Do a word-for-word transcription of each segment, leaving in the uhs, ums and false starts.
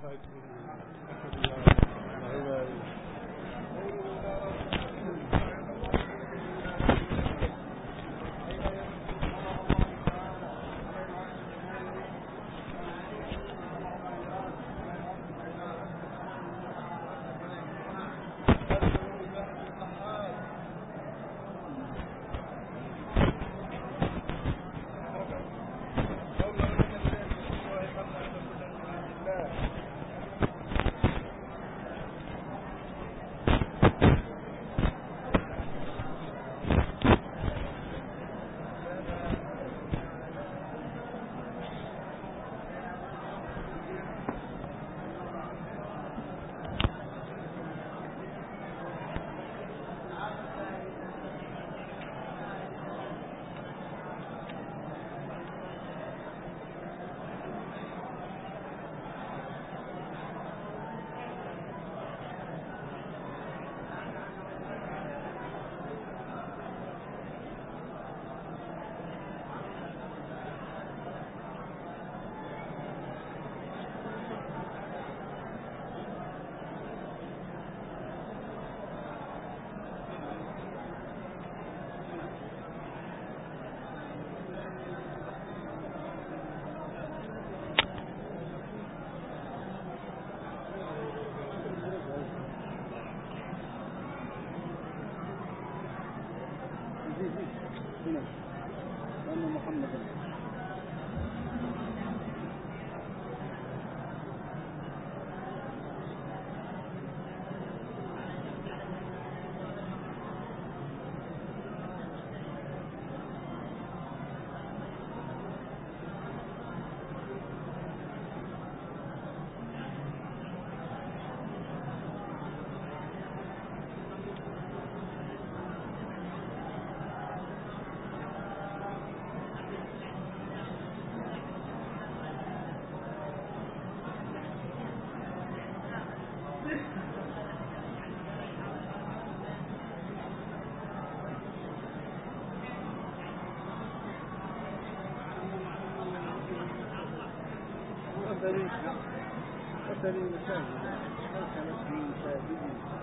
وتل المساجد كانت في مساجد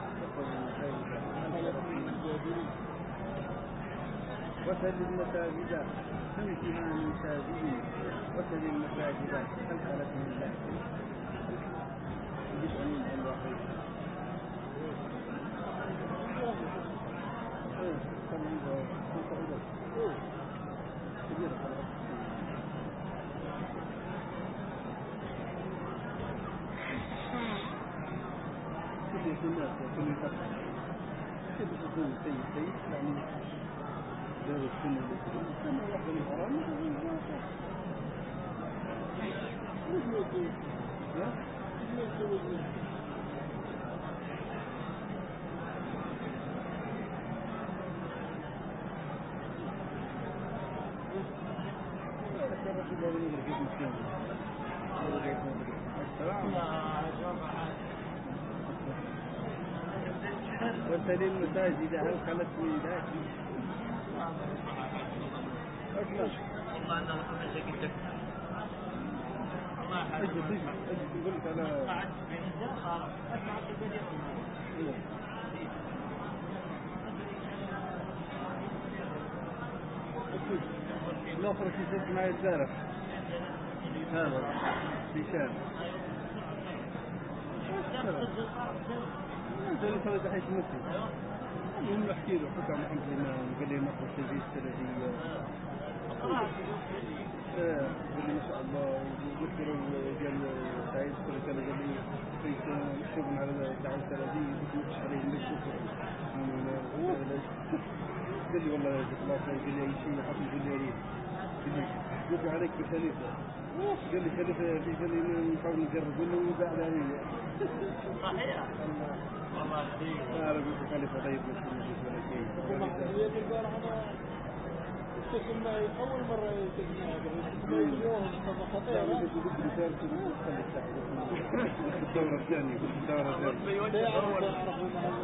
وتل المساجد خمسها من مساجد وتل المساجد خلخلت من الله بسعين الواحد الناس وكل فترة كيف تكون سيد سيد يعني دار السنة والإسلام كما واحدة من الحرام مثل يكون لا مثل يكون وتل المساجد هل خلت من ذاك أصلا والله أنا محمد شكيتك الله أجل أجل أجل قلت أنا قعدت بين الجرة أسمع البديع الآخر في سلسة معي الزارف هذا في شام أنت اللي فرد حيث مسلم المهم أحكي له حكى محمد الإمام قال لي نقل تجهيز السلفية قال لي ما شاء الله وذكر قال سعيد كل كان قال لي كيف شغل على الدعوة السلفية وتمشي عليه من الشكر قال لي والله جزاك الله خير قال لي أي شيء حطي قال لي أريد قلت عليك بخليفة قال لي خليفة قال لي نحاول نجرب قال له وقع علي صحيح والله شيء لا أنا قلت خليفة طيب بس ولا شيء يقول أنا استسلم معي أول مرة يستسلم معي اليوم خطيرة الدورة الثانية الدورة الثانية لا يعرف لا يعرف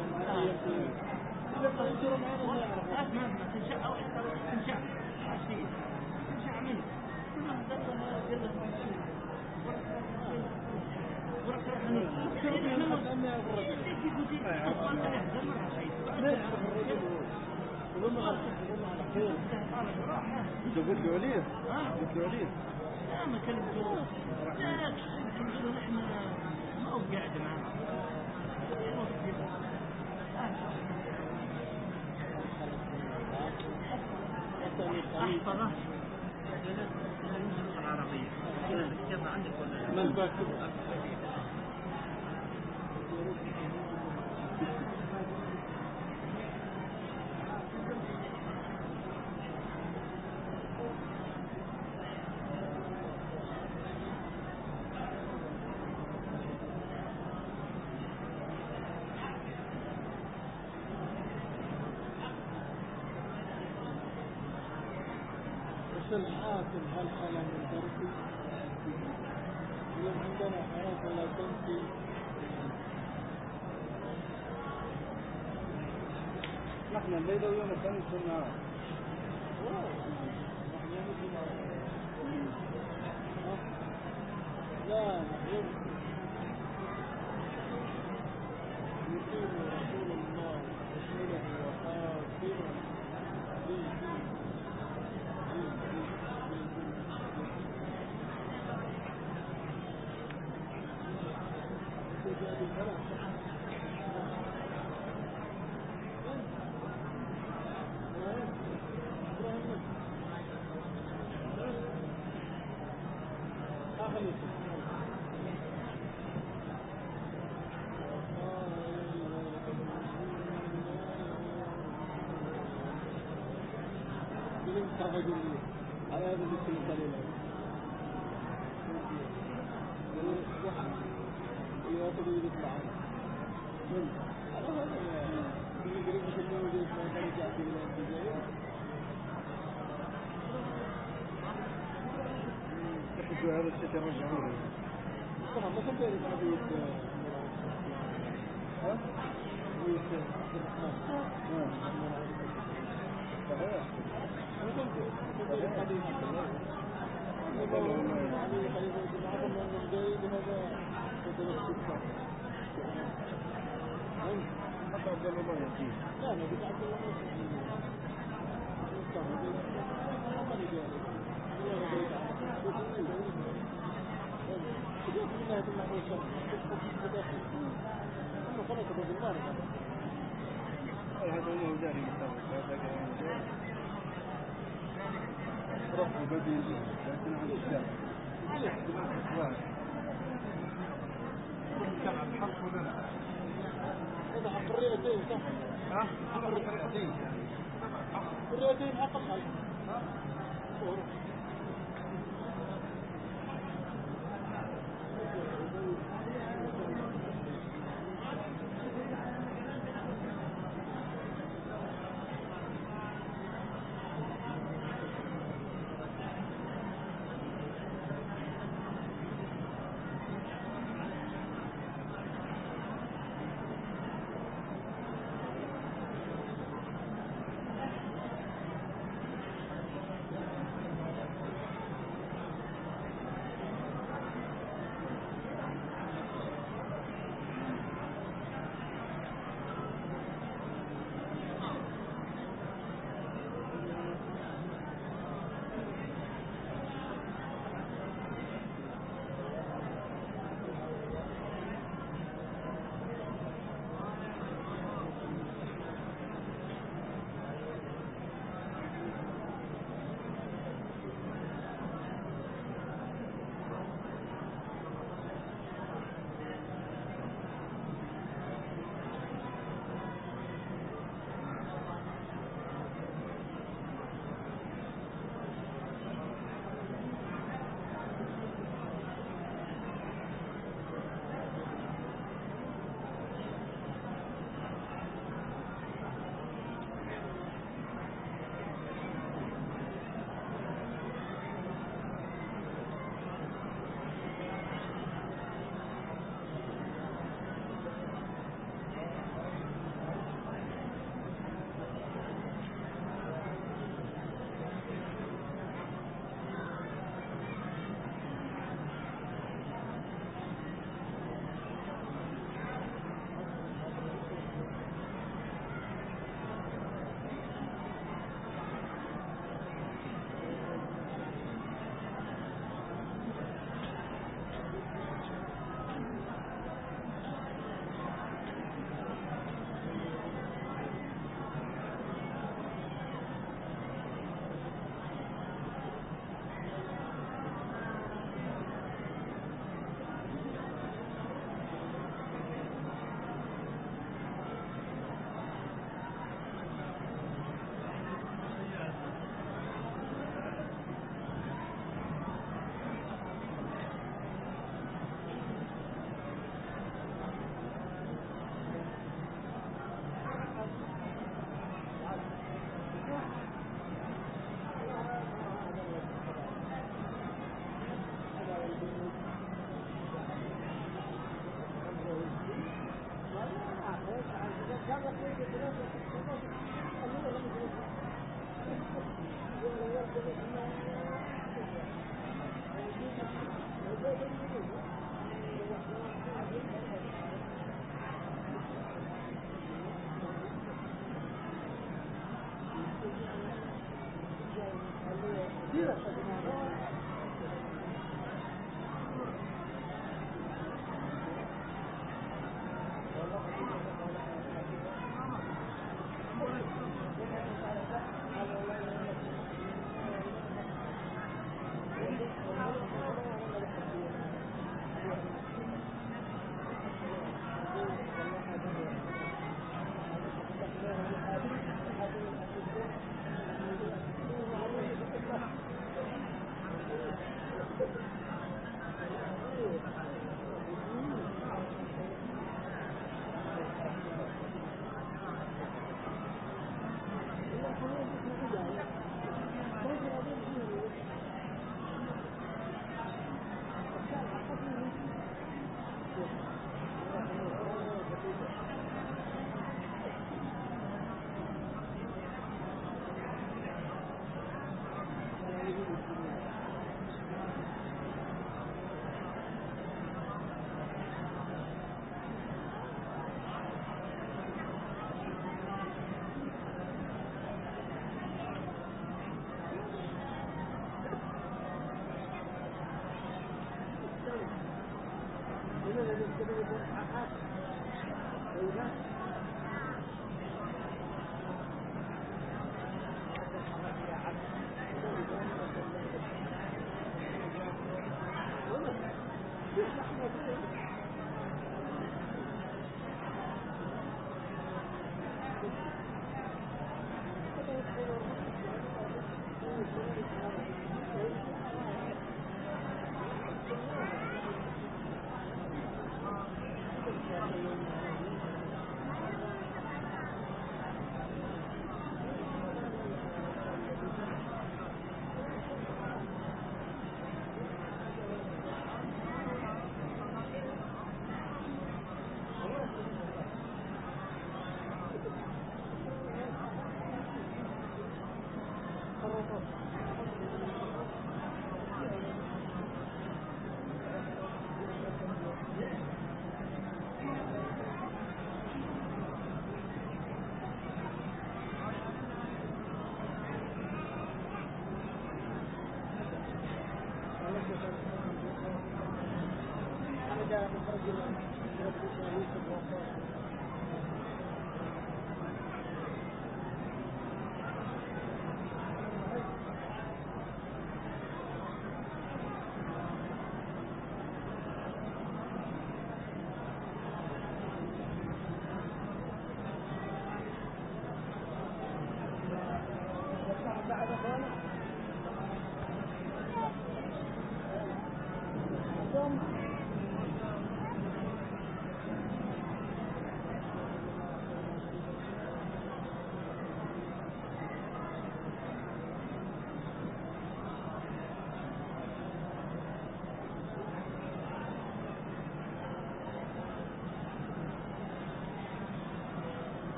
لما يصيروا معنا لا يعرف أسمع تنشأ أو تنشأ عشية تنشأ منه كلهم دلنا قلنا ورقة ما يعرف ولما عرفت ولما على خير انت قلت له عليه؟ قلت له عليه؟ لا ما كلمته لا كنت له نحن ما هو قاعد معنا أحفظه اللغة العربية كيف عندك ولا من باكر الحاكم هل حلا من تركي اليوم عندنا حراس ولا تنسي نحن الليلة ويوم الخميس كنا لا يوم يقيم رسول الله رسوله وخاتمه على هذا الاسم القليل إذا تريد يطلع على هذا اللي قريب مثل ما يجب ما كان يجعل في الجزائر تحبوا هذا الشيء ترجعوا له طبعا ما كنت أعرف حديث ها؟ حديث عبد الرحمن صحيح ما كنت كنت أعرف حديث علي خليفة الجماعة من الجاي بهذا تتوسط حتى عبد الله ما يجي لا أنا قلت عبد الله ما يجي ما يجي أنا قلت جاءت من نهاية المحور الشمس أما خلاص أبو النار هذا هو جاري هذا كان روح بديل لكن عن الشام عليه احتمال كان عن الحق ولا لا هذا حق الرئتين صح ها؟ حق الرئتين الرئتين حق الحق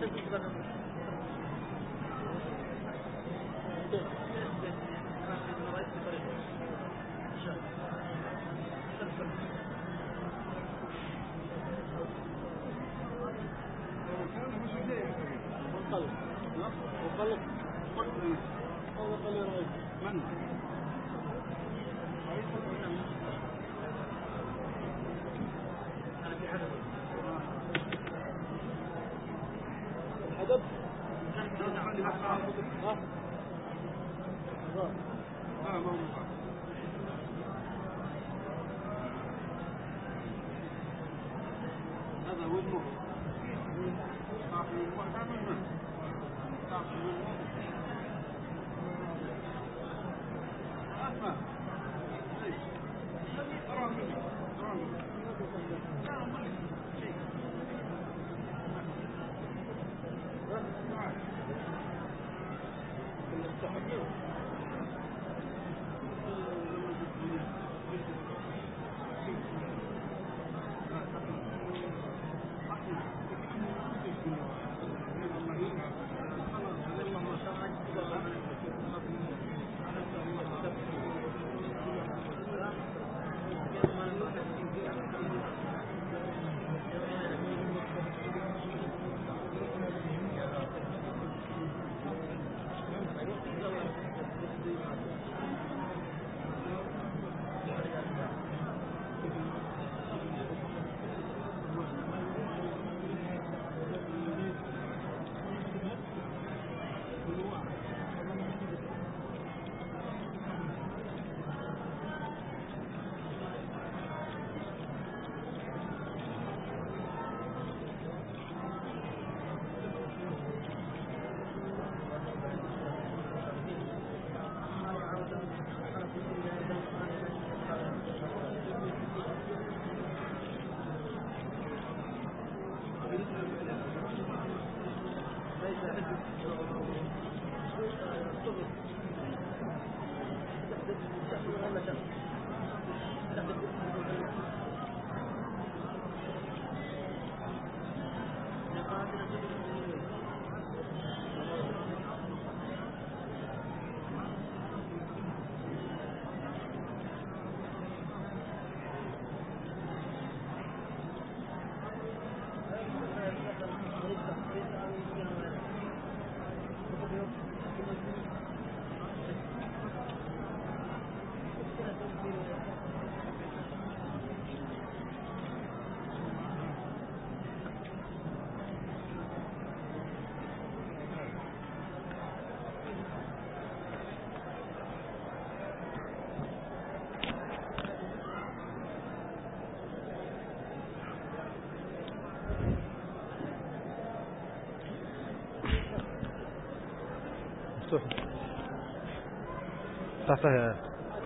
وخلق هذا قال رأيت من الحدث هذا هو المهم تحتها.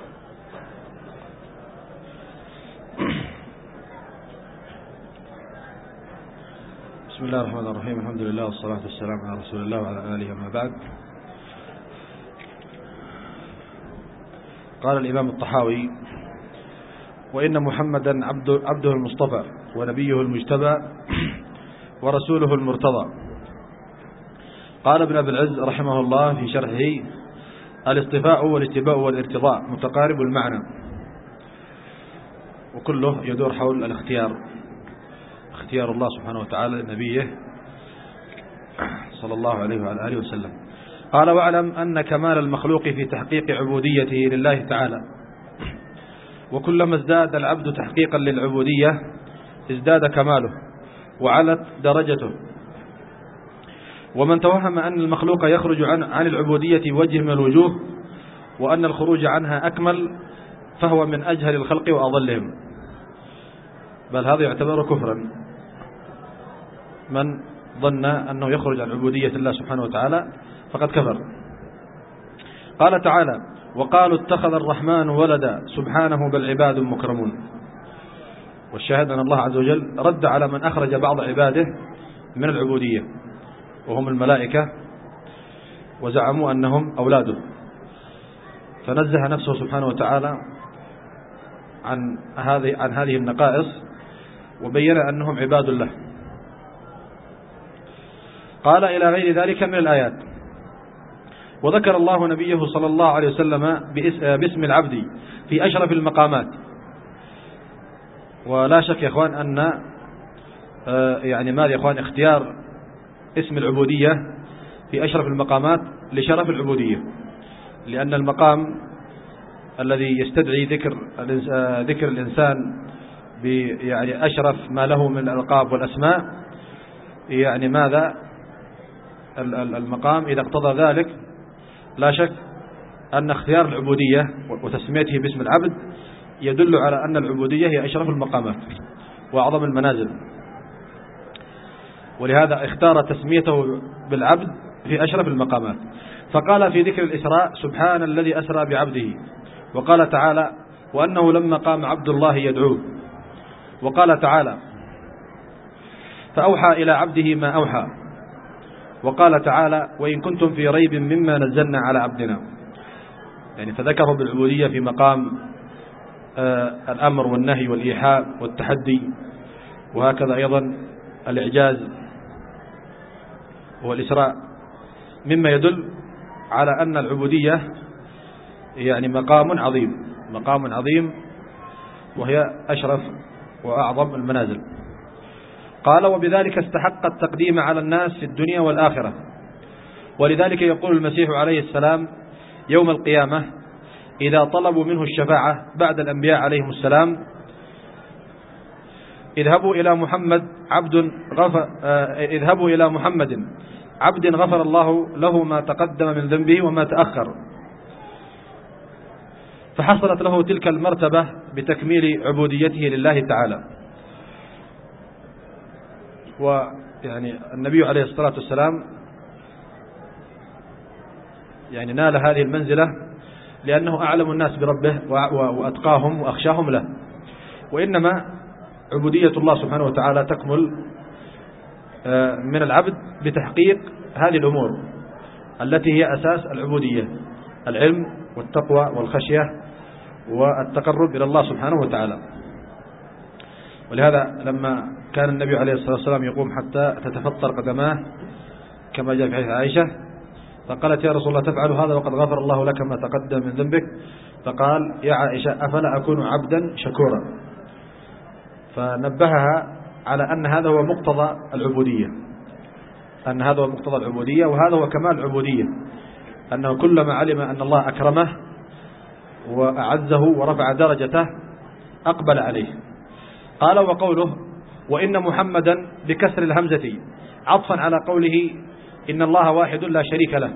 بسم الله الرحمن الرحيم. الحمد لله والصلاة والسلام على رسول الله وعلى آله وما بعد. قال الإمام الطحاوي: وإن محمدا عبد عبده المصطفى ونبيه المجتبى ورسوله المرتضى. قال ابن أبي العز رحمه الله في شرحه: الاصطفاء والاجتباء والارتضاء متقارب المعنى، وكله يدور حول الاختيار، اختيار الله سبحانه وتعالى لنبيه صلى الله عليه وعلى آله وسلم. قال: واعلم أن كمال المخلوق في تحقيق عبوديته لله تعالى، وكلما ازداد العبد تحقيقا للعبودية ازداد كماله وعلت درجته. ومن توهم أن المخلوق يخرج عن, عن العبودية بوجه من الوجوه وأن الخروج عنها أكمل فهو من أجهل الخلق وأضلهم، بل هذا يعتبر كفرا. من ظن أنه يخرج عن عبودية الله سبحانه وتعالى فقد كفر. قال تعالى: وقالوا اتخذ الرحمن ولدا سبحانه بل عباد مكرمون. والشاهد أن الله عز وجل رد على من أخرج بعض عباده من العبودية وهم الملائكة، وزعموا أنهم أولاده، فنزه نفسه سبحانه وتعالى عن هذه عن هذه النقائص وبين أنهم عباد له. قال إلى غير ذلك من الآيات. وذكر الله نبيه صلى الله عليه وسلم باسم العبد في أشرف المقامات. ولا شك يا إخوان أن يعني ماذا يا إخوان اختيار اسم العبودية في أشرف المقامات لشرف العبودية، لأن المقام الذي يستدعي ذكر ذكر الإنسان يعني أشرف ما له من الألقاب والأسماء، يعني ماذا المقام إذا اقتضى ذلك لا شك أن اختيار العبودية وتسميته باسم العبد يدل على أن العبودية هي أشرف المقامات وأعظم المنازل، ولهذا اختار تسميته بالعبد في أشرف المقامات. فقال في ذكر الإسراء: سبحان الذي أسرى بعبده. وقال تعالى: وأنه لما قام عبد الله يدعوه. وقال تعالى: فأوحى إلى عبده ما أوحى. وقال تعالى: وإن كنتم في ريب مما نزلنا على عبدنا. يعني فذكره بالعبودية في مقام آه الأمر والنهي والإيحاء والتحدي، وهكذا أيضا الإعجاز والإسراء، مما يدل على أن العبودية يعني مقام عظيم مقام عظيم وهي أشرف وأعظم المنازل. قال: وبذلك استحق التقديم على الناس في الدنيا والآخرة. ولذلك يقول المسيح عليه السلام يوم القيامة إذا طلبوا منه الشفاعة بعد الأنبياء عليهم السلام: اذهبوا إلى محمد عبد غفر آه اذهبوا إلى محمد عبد غفر الله له ما تقدم من ذنبه وما تأخر. فحصلت له تلك المرتبة بتكميل عبوديته لله تعالى. ويعني النبي عليه الصلاة والسلام يعني نال هذه المنزلة لأنه أعلم الناس بربه وأتقاهم وأخشاهم له. وإنما عبودية الله سبحانه وتعالى تكمل من العبد بتحقيق هذه الأمور التي هي أساس العبودية: العلم والتقوى والخشية والتقرب إلى الله سبحانه وتعالى. ولهذا لما كان النبي عليه الصلاة والسلام يقوم حتى تتفطر قدماه كما جاء في حديث عائشة، فقالت: يا رسول الله تفعل هذا وقد غفر الله لك ما تقدم من ذنبك؟ فقال: يا عائشة أفلا أكون عبدا شكورا؟ فنبهها على أن هذا هو مقتضى العبودية أن هذا هو مقتضى العبودية وهذا هو كمال العبودية، أنه كلما علم أن الله أكرمه وأعزه ورفع درجته أقبل عليه. قال: وقوله وإن محمدا بكسر الهمزة عطفا على قوله إن الله واحد لا شريك له،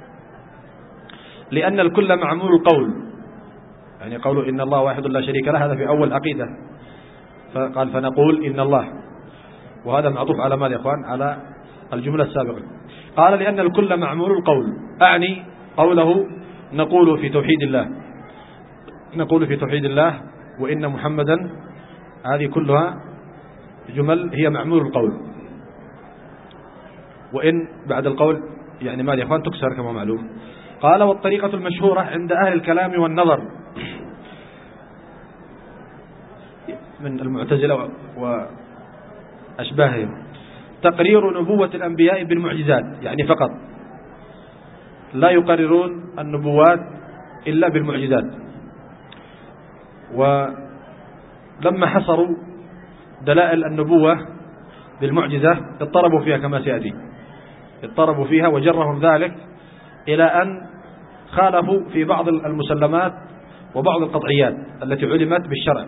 لأن الكل معمول القول، يعني قوله إن الله واحد لا شريك له هذا في أول عقيدة، فقال فنقول إن الله، وهذا معطوف على ماذا يا إخوان؟ على الجملة السابقة. قال: لأن الكل معمول القول، أعني قوله نقول في توحيد الله نقول في توحيد الله وإن محمدا، هذه كلها جمل هي معمول القول، وإن بعد القول يعني ماذا يا إخوان تكسر كما معلوم. قال: والطريقة المشهورة عند أهل الكلام والنظر من المعتزلة وأشباههم تقرير نبوة الأنبياء بالمعجزات، يعني فقط لا يقررون النبوات إلا بالمعجزات. ولما حصروا دلائل النبوة بالمعجزة اضطربوا فيها كما سيأتي اضطربوا فيها وجرهم ذلك إلى أن خالفوا في بعض المسلمات وبعض القطعيات التي علمت بالشرع،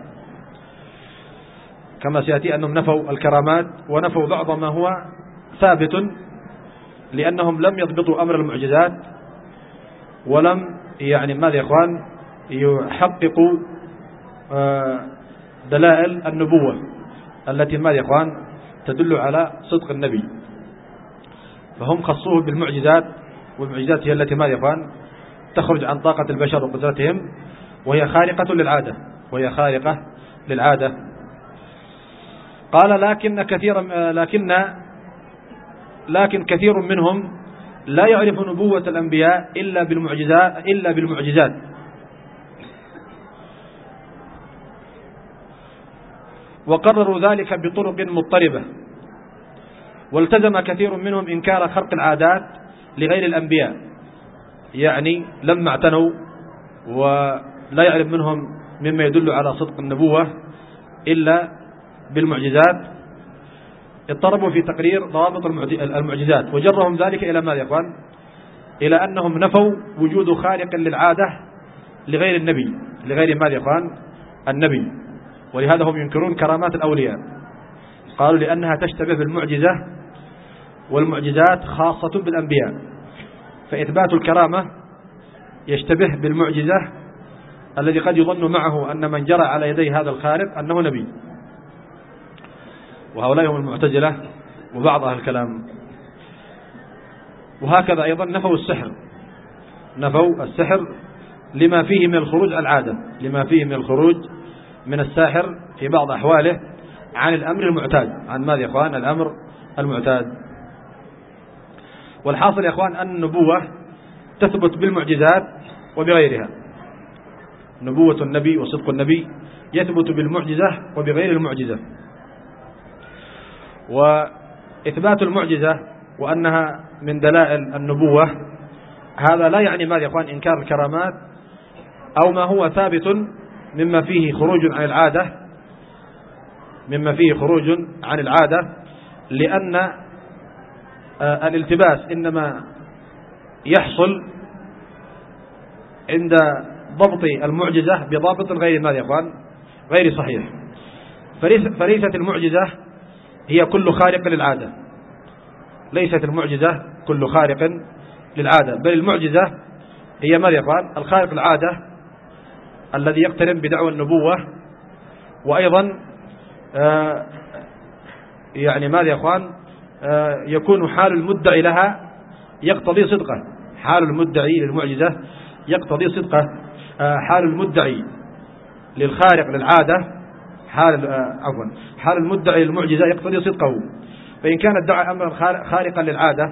كما سيأتي أنهم نفوا الكرامات ونفوا بعض ما هو ثابت، لأنهم لم يضبطوا أمر المعجزات ولم يعني ماذا يا إخوان يحققوا دلائل النبوة التي ماذا يا إخوان تدل على صدق النبي، فهم خصوه بالمعجزات، والمعجزات هي التي ماذا يا إخوان تخرج عن طاقة البشر وقدرتهم، وهي خارقة للعادة وهي خارقة للعادة. قال: لكن كثيرا لكن لكن كثير منهم لا يعرف نبوة الأنبياء إلا بالمعجزات إلا بالمعجزات وقرروا ذلك بطرق مضطربة، والتزم كثير منهم إنكار خرق العادات لغير الأنبياء، يعني لما اعتنوا ولا يعرف منهم مما يدل على صدق النبوة إلا بالمعجزات، اضطربوا في تقرير ضوابط المعجزات، وجرهم ذلك إلى ماذا يا إخوان؟ إلى أنهم نفوا وجود خارق للعادة لغير النبي، لغير ماذا يا إخوان؟ النبي. ولهذا هم ينكرون كرامات الأولياء، قالوا لأنها تشتبه بالمعجزة، والمعجزات خاصة بالأنبياء، فإثبات الكرامة يشتبه بالمعجزة الذي قد يظن معه أن من جرى على يدي هذا الخارق أنه نبي. وهؤلاء هم المعتزلة وبعض أهل الكلام. وهكذا أيضا نفوا السحر، نفوا السحر لما فيه من الخروج عن العادة، لما فيه من الخروج من الساحر في بعض أحواله عن الأمر المعتاد، عن ماذا يا إخوان؟ الأمر المعتاد. والحاصل يا إخوان أن النبوة تثبت بالمعجزات وبغيرها، نبوة النبي وصدق النبي يثبت بالمعجزة وبغير المعجزة. وإثبات المعجزة وأنها من دلائل النبوة هذا لا يعني ماذا يا إخوان؟ إنكار الكرامات أو ما هو ثابت مما فيه خروج عن العادة، مما فيه خروج عن العادة، لأن الالتباس إنما يحصل عند ضبط المعجزة بضابط غير ماذا يا إخوان؟ غير صحيح. فليست المعجزة هي كل خارق للعادة، ليست المعجزة كل خارق للعادة، بل المعجزة هي ماذا يا إخوان؟ الخارق العادة الذي يقترن بدعوى النبوة. وأيضا آه يعني ماذا يا إخوان؟ آه يكون حال المدعي لها يقتضي صدقه، حال المدعي للمعجزة يقتضي صدقه. آه حال المدعي للخارق للعادة حال آه عفوا حال المدعي للمعجزة يقتضي صدقه. فإن كان ادعى أمرا خارقا للعادة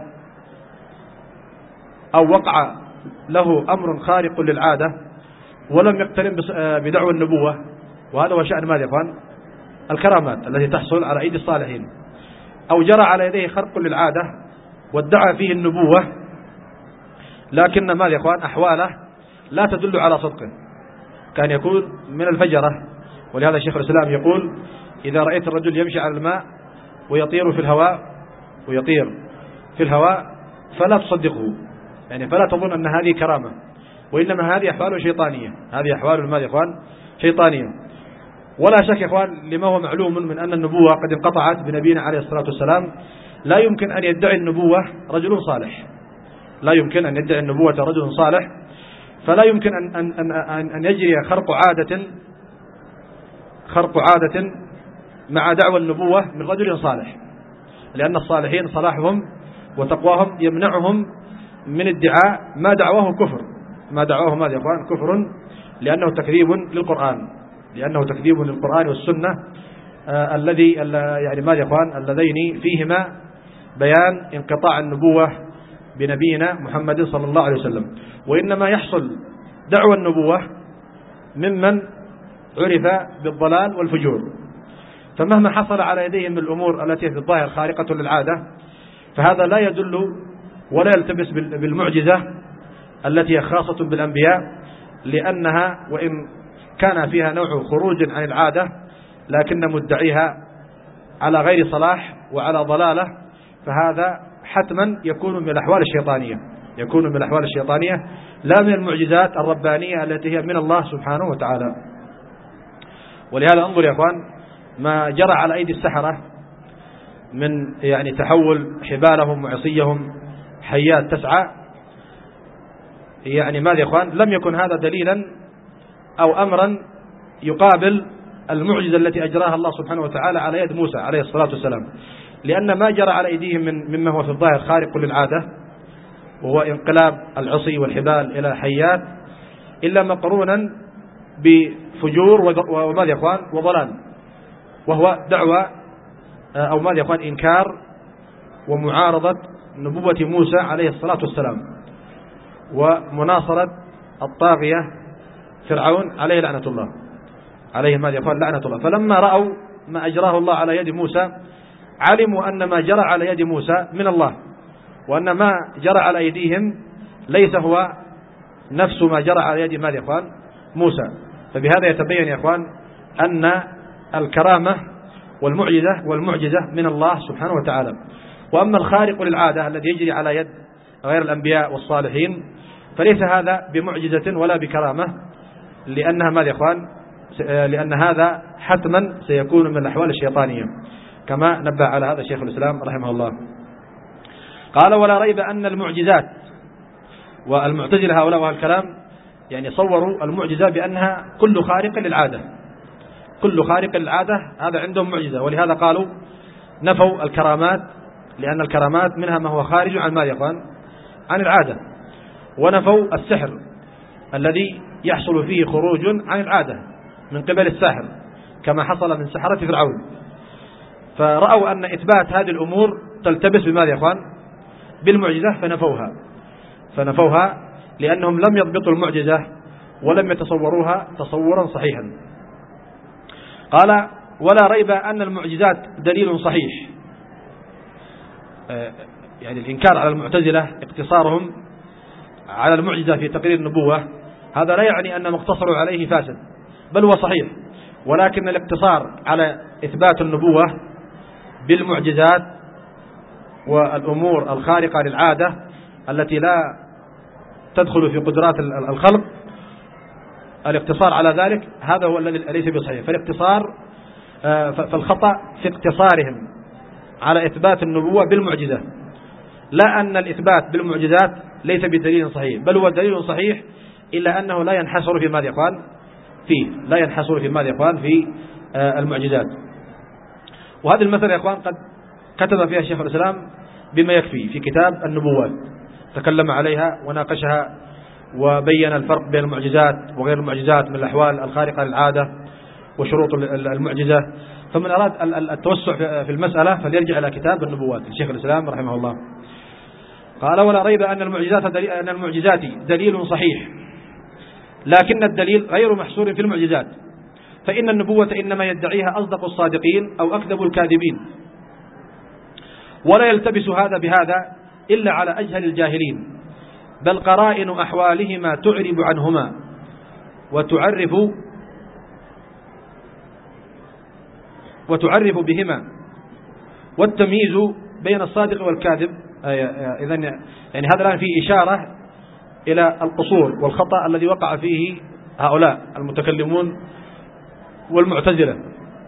أو وقع له أمر خارق للعادة ولم يقترن بدعوى النبوة، وهذا هو شأن ماذا يا إخوان؟ الكرامات التي تحصل على أيدي الصالحين، أو جرى على يديه خرق للعادة وادعى فيه النبوة لكن ماذا يا إخوان؟ أحواله لا تدل على صدقه، كان يكون من الفجرة. ولهذا شيخ الإسلام يقول: إذا رأيت الرجل يمشي على الماء ويطير في الهواء ويطير في الهواء فلا تصدقه، يعني فلا تظن أن هذه كرامة، وإنما هذه أحوال شيطانية، هذه أحوال ماذا يا إخوان؟ شيطانية. ولا شك يا إخوان لما هو معلوم من أن النبوة قد انقطعت بنبينا عليه الصلاة والسلام، لا يمكن أن يدعي النبوة رجل صالح، لا يمكن أن يدعي النبوة رجل صالح، فلا يمكن أن, أن, أن, أن يجري خرق عادة خرق عادة مع دعوى النبوة من رجل صالح، لأن الصالحين صلاحهم وتقواهم يمنعهم من ادعاء ما دعواه كفر، ما دعواه ماذا يا إخوان؟ كفر، لأنه تكذيب للقرآن، لأنه تكذيب للقرآن والسنة آه الذي يعني ماذا يا إخوان؟ اللذين فيهما بيان انقطاع النبوة بنبينا محمد صلى الله عليه وسلم. وإنما يحصل دعوى النبوة ممن عرف بالضلال والفجور، فمهما حصل على يديهم من الأمور التي في الظاهر خارقة للعادة فهذا لا يدل ولا يلتبس بالمعجزة التي هي خاصة بالأنبياء، لأنها وإن كان فيها نوع خروج عن العادة لكن مدعيها على غير صلاح وعلى ضلالة، فهذا حتما يكون من الأحوال الشيطانية، يكون من الأحوال الشيطانية لا من المعجزات الربانية التي هي من الله سبحانه وتعالى. ولهذا انظر يا أخوان ما جرى على أيدي السحرة من يعني تحول حبالهم وعصيهم حيات تسعى، يعني ماذا يا أخوان؟ لم يكن هذا دليلا أو أمرا يقابل المعجزة التي أجراها الله سبحانه وتعالى على يد موسى عليه الصلاة والسلام، لأن ما جرى على أيديهم من مما هو في الظاهر خارق للعادة وهو انقلاب العصي والحبال إلى حيات إلا مقرونا بفجور وماذا يا أخوان؟ وضلال، وهو دعوة أو ماذا يا أخوان؟ إنكار ومعارضة نبوة موسى عليه الصلاة والسلام ومناصرة الطاغية فرعون عليه لعنة الله، عليه ماذا يا أخوان؟ لعنة الله. فلما رأوا ما أجراه الله على يد موسى علموا أن ما جرى على يد موسى من الله، وأن ما جرى على أيديهم ليس هو نفس ما جرى على يد ماذا يا إخوان موسى. فبهذا يتبين يا إخوان أن الكرامة والمعجزة والمعجزة من الله سبحانه وتعالى. وأما الخارق للعادة الذي يجري على يد غير الأنبياء والصالحين فليس هذا بمعجزة ولا بكرامة، لأنها ماذا يا إخوان لأن هذا حتما سيكون من الأحوال الشيطانية، كما نبه على هذا شيخ الإسلام رحمه الله. قال ولا ريب أن المعجزات، والمعتزلة هؤلاء والكلام يعني صوروا المعجزة بأنها كل خارق للعادة، كل خارق للعادة هذا عندهم معجزة، ولهذا قالوا نفوا الكرامات، لأن الكرامات منها ما هو خارج عن ماذا يا إخوان عن العادة، ونفوا السحر الذي يحصل فيه خروج عن العادة من قبل الساحر كما حصل من سحرة فرعون. فرأوا أن إثبات هذه الأمور تلتبس بماذا يا إخوان بالمعجزة فنفوها فنفوها لأنهم لم يضبطوا المعجزة ولم يتصوروها تصورا صحيحا. قال ولا ريب أن المعجزات دليل صحيح. يعني الإنكار على المعتزلة اقتصارهم على المعجزة في تقرير النبوة هذا لا يعني أن مقتصروا عليه فاسد، بل هو صحيح، ولكن الاقتصار على إثبات النبوة بالمعجزات والأمور الخارقة للعادة التي لا تدخل في قدرات الخلق، الاقتصار على ذلك هذا هو الذي ليس بصحيح. فالاقتصار فالخطأ في اقتصارهم على إثبات النبوة بالمعجزة، لا أن الإثبات بالمعجزات ليس بدليل صحيح، بل هو دليل صحيح إلا أنه لا ينحصر في ماذا يا إخوان فيه لا ينحصر في ماذا يا إخوان في المعجزات. وهذه المسألة يا إخوان قد كتب فيها شيخ الإسلام بما يكفي في كتاب النبوات، تكلم عليها وناقشها وبين الفرق بين المعجزات وغير المعجزات من الأحوال الخارقة للعادة وشروط المعجزة. فمن أراد التوسع في المسألة فليرجع إلى كتاب النبوات لشيخ الإسلام رحمه الله. قال ولا ريب أن المعجزات دليل أن المعجزات دليل صحيح، لكن الدليل غير محصور في المعجزات، فإن النبوة إنما يدعيها أصدق الصادقين أو أكذب الكاذبين، ولا يلتبس هذا بهذا إلا على أجهل الجاهلين، بل قرائن أحوالهما تعرب عنهما وتعرف وتعرف بهما، والتمييز بين الصادق والكاذب. إذن يعني هذا الآن فيه إشارة إلى القصور والخطأ الذي وقع فيه هؤلاء المتكلمون والمعتزلة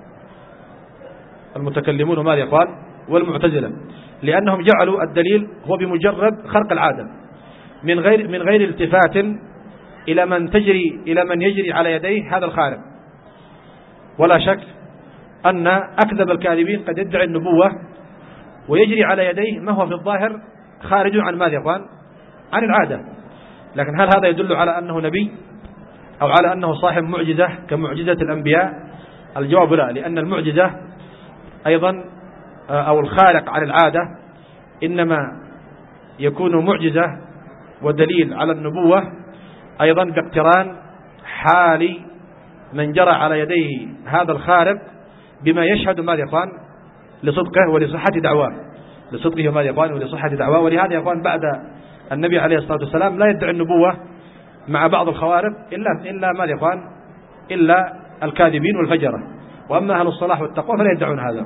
المتكلمون وماذا يقال والمعتزلة، لأنهم جعلوا الدليل هو بمجرد خرق العادة من غير من غير التفات إلى من تجري إلى من يجري على يديه هذا الخارق. ولا شك أن أكذب الكاذبين قد يدعي النبوة ويجري على يديه ما هو في الظاهر خارج عن ماذا يقال عن العادة، لكن هل هذا يدل على أنه نبي أو على أنه صاحب معجزة كمعجزة الأنبياء؟ الجواب لا، لأن المعجزة أيضا أو الخارق عن العادة إنما يكون معجزة ودليل على النبوة أيضا باقتران حال من جرى على يديه هذا الخارق بما يشهد ماذا يقال لصدقه ولصحة دعواه لصدقه ماذا يقال ولصحة دعواه. ولهذا يقال بعد النبي عليه الصلاة والسلام لا يدعي النبوة مع بعض الخوارق إلا إلا ماذا يقال إلا الكاذبين والفجرة، وأما أهل الصلاح والتقوى فلا يدعون هذا.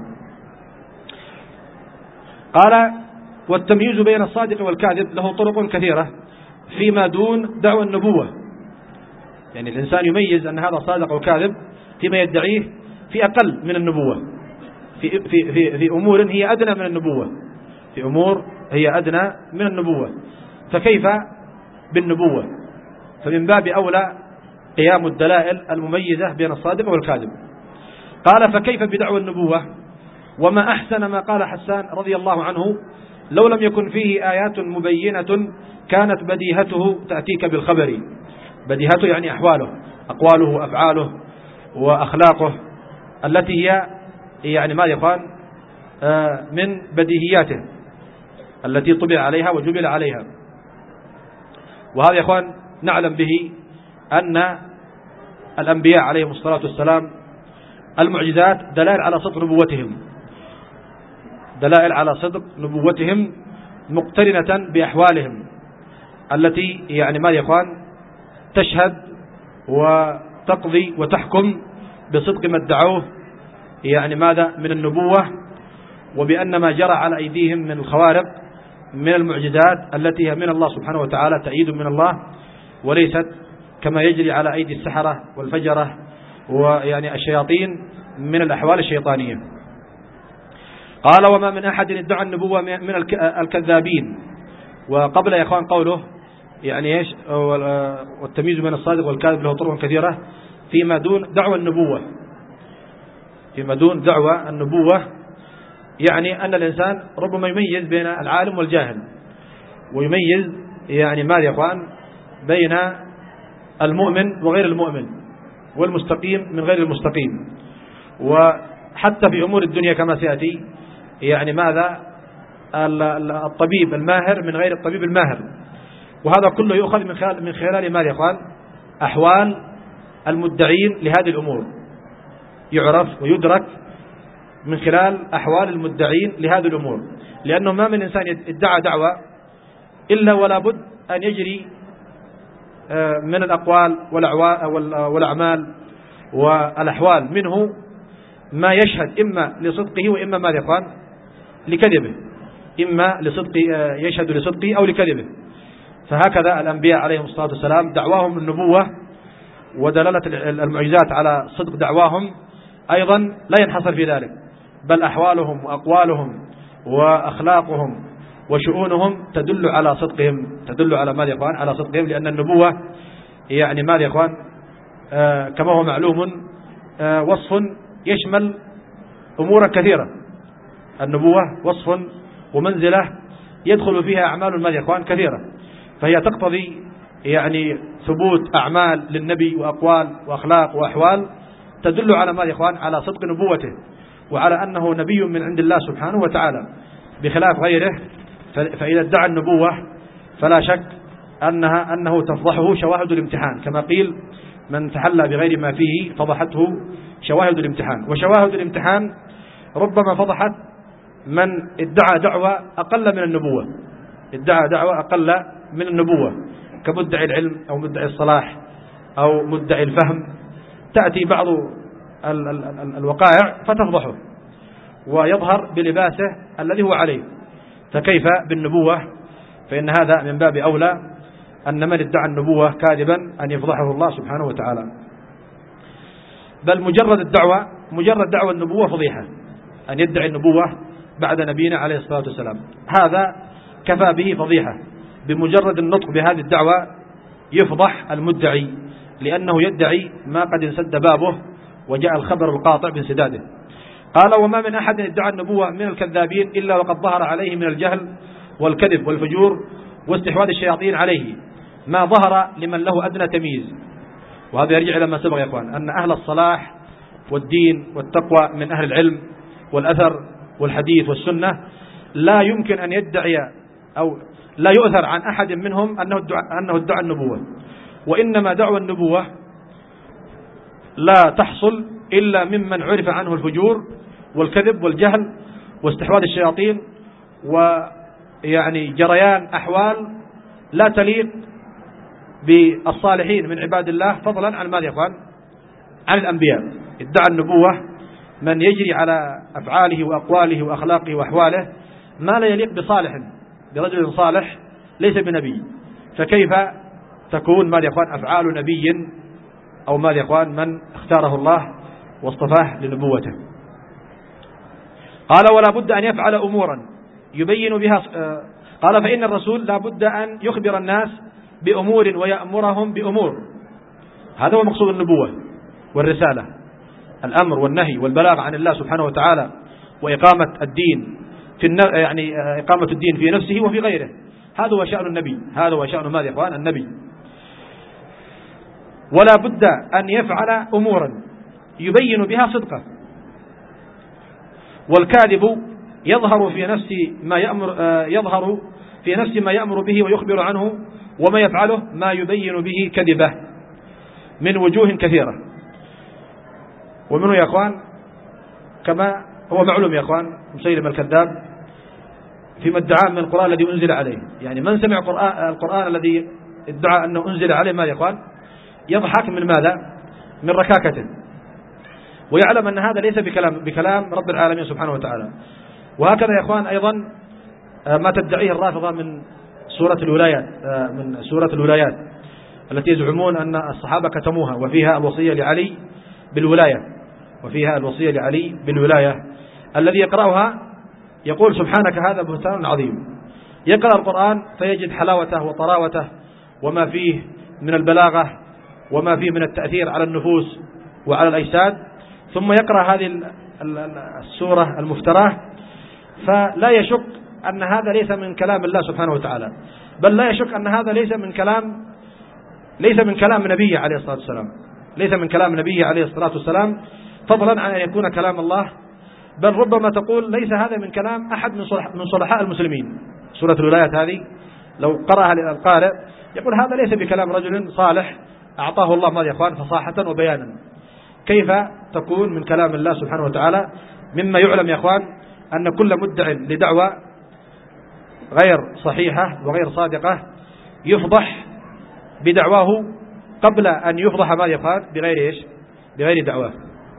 قال والتمييز بين الصادق والكاذب له طرق كثيرة فيما دون دعوى النبوة، يعني الإنسان يميز أن هذا صادق وكاذب فيما يدعيه في أقل من النبوة، في, في, في, في أمور هي أدنى من النبوة في أمور هي أدنى من النبوة فكيف بالنبوة؟ فمن باب أولى قيام الدلائل المميزة بين الصادق والكاذب. قال فكيف بدعوى النبوة وما أحسن ما قال حسان رضي الله عنه لو لم يكن فيه آيات مبينة كانت بديهته تأتيك بالخبر. بديهته يعني أحواله أقواله وأفعاله وأخلاقه التي هي يعني ما يقال من بديهياته التي طبع عليها وجبل عليها. وهذا يا إخوان نعلم به أن الأنبياء عليهم الصلاة والسلام المعجزات دلائل على صدق نبوتهم، دلائل على صدق نبوتهم مقترنة بأحوالهم التي يعني ما يا إخوان تشهد وتقضي وتحكم بصدق ما ادعوه يعني ماذا من النبوة، وبأن ما جرى على أيديهم من الخوارق من المعجزات التي هي من الله سبحانه وتعالى تأييد من الله، وليست كما يجري على أيدي السحرة والفجرة ويعني الشياطين من الأحوال الشيطانية. قال وما من أحد ادعى النبوة من الكذابين. وقبل يا إخوان قوله يعني إيش والتمييز بين الصادق والكاذب له طرق كثيرة فيما دون دعوى النبوة، فيما دون دعوى النبوة يعني أن الإنسان ربما يميز بين العالم والجاهل، ويميز يعني ماذا يا إخوان بين المؤمن وغير المؤمن والمستقيم من غير المستقيم، وحتى في أمور الدنيا كما سيأتي يعني ماذا الطبيب الماهر من غير الطبيب الماهر. وهذا كله يؤخذ من خلال من خلال ماذا يا إخوان أحوال المدعين لهذه الأمور، يعرف ويدرك من خلال أحوال المدعين لهذه الأمور، لأنه ما من إنسان ادعى دعوة إلا ولا بد أن يجري من الأقوال والأعمال والأحوال منه ما يشهد إما لصدقه وإما ماذا يا إخوان لكذبه، إما لصدق يشهد لصدقه أو لكذبه. فهكذا الأنبياء عليهم الصلاة والسلام دعواهم النبوة ودلالة المعجزات على صدق دعواهم أيضا لا ينحصر في ذلك، بل أحوالهم وأقوالهم وأخلاقهم وشؤونهم تدل على صدقهم، تدل على ماذا يا إخوان على صدقهم، لأن النبوة يعني ماذا يا إخوان آه كما هو معلوم آه وصف يشمل أمورا كثيرة. النبوة وصف ومنزلة يدخل فيها أعمال ماذا يا إخوان كثيرة، فهي تقتضي يعني ثبوت أعمال للنبي وأقوال وأخلاق وأحوال تدل على ماذا يا إخوان على صدق نبوته وعلى أنه نبي من عند الله سبحانه وتعالى، بخلاف غيره فإذا ادعى النبوة فلا شك أنها أنه تفضحه شواهد الامتحان، كما قيل من تحلى بغير ما فيه فضحته شواهد الامتحان. وشواهد الامتحان ربما فضحت من ادعى دعوة أقل من النبوة، ادعى دعوة أقل من النبوة كمدعي العلم أو مدعي الصلاح أو مدعي الفهم، تأتي بعض ال ال ال الوقائع فتفضحه ويظهر بلباسه الذي هو عليه، فكيف بالنبوة؟ فإن هذا من باب أولى أن من ادعى النبوة كاذبا أن يفضحه الله سبحانه وتعالى. بل مجرد الدعوة مجرد دعوة النبوة فضيحة، أن يدعي النبوة بعد نبينا عليه الصلاة والسلام هذا كفى به فضيحة، بمجرد النطق بهذه الدعوة يفضح المدعي، لأنه يدعي ما قد انسد بابه وجاء الخبر القاطع بانسداده. قال وما من أحد ادعى النبوة من الكذابين إلا وقد ظهر عليه من الجهل والكذب والفجور واستحواذ الشياطين عليه ما ظهر لمن له أدنى تمييز. وهذا يرجع إلى ما سبق يا إخوان أن أهل الصلاح والدين والتقوى من أهل العلم والأثر والحديث والسنة لا يمكن أن يدعي أو لا يؤثر عن أحد منهم أنه ادعى, أنه ادعى النبوة، وإنما دعوى النبوة لا تحصل إلا ممن عرف عنه الفجور والكذب والجهل واستحواذ الشياطين ويعني جريان أحوال لا تليق بالصالحين من عباد الله، فضلا عن ماذا يا إخوان عن الأنبياء. ادعى النبوة من يجري على أفعاله وأقواله وأخلاقه وأحواله ما لا يليق بصالح برجل صالح ليس بنبي، فكيف تكون ماذا يا إخوان أفعال نبي أو ماذا يا إخوان من اختاره الله واصطفاه لنبوته. قال ولا بد أن يفعل أمورا يبين بها. قال فإن الرسول لا بد أن يخبر الناس بأمور ويأمرهم بأمور، هذا هو مقصود النبوة والرسالة، الأمر والنهي والبلاغ عن الله سبحانه وتعالى وإقامة الدين في يعني إقامة الدين في نفسه وفي غيره، هذا هو شأن النبي، هذا هو شأن ماذا يا إخوان النبي. ولا بد أن يفعل أمورا يبين بها صدقه، والكاذب يظهر في نفس ما يأمر يظهر في نفس ما يأمر به ويخبر عنه، وما يفعله ما يبين به كذبه من وجوه كثيرة. ومنه يا أخوان كما هو معلوم يا أخوان مسيلم الكذاب فيما ادعاه من القرآن الذي أنزل عليه. يعني من سمع القرآن, القرآن الذي ادعى أنه أنزل عليه ماذا يا إخوان؟ يضحك من ماذا؟ من ركاكته، ويعلم أن هذا ليس بكلام, بكلام رب العالمين سبحانه وتعالى. وهكذا يا إخوان أيضا ما تدعيه الرافضة من سورة الولايات من سورة الولايات التي يزعمون أن الصحابة كتموها وفيها الوصية لعلي بالولاية وفيها الوصية لعلي بالولاية. الذي يقرأها يقول سبحانك هذا بهتان عظيم. يقرأ القرآن فيجد حلاوته وطراوته وما فيه من البلاغة وما فيه من التأثير على النفوس وعلى الأجساد، ثم يقرأ هذه السورة المفتراه فلا يشك أن هذا ليس من كلام الله سبحانه وتعالى، بل لا يشك أن هذا ليس من كلام ليس من كلام نبيه عليه الصلاة والسلام ليس من كلام نبيه عليه الصلاة والسلام فضلا عن أن يكون كلام الله، بل ربما تقول ليس هذا من كلام أحد من صلحاء المسلمين. سورة الولايات هذه لو قرأها القارئ يقول هذا ليس بكلام رجل صالح أعطاه الله ماذا يا إخوان فصاحة وبيانا، كيف تكون من كلام الله سبحانه وتعالى؟ مما يعلم يا إخوان أن كل مدع لدعوة غير صحيحة وغير صادقة يفضح بدعواه قبل أن يفضح ماذا يا إخوان بغير إيش؟ بغير دعواه.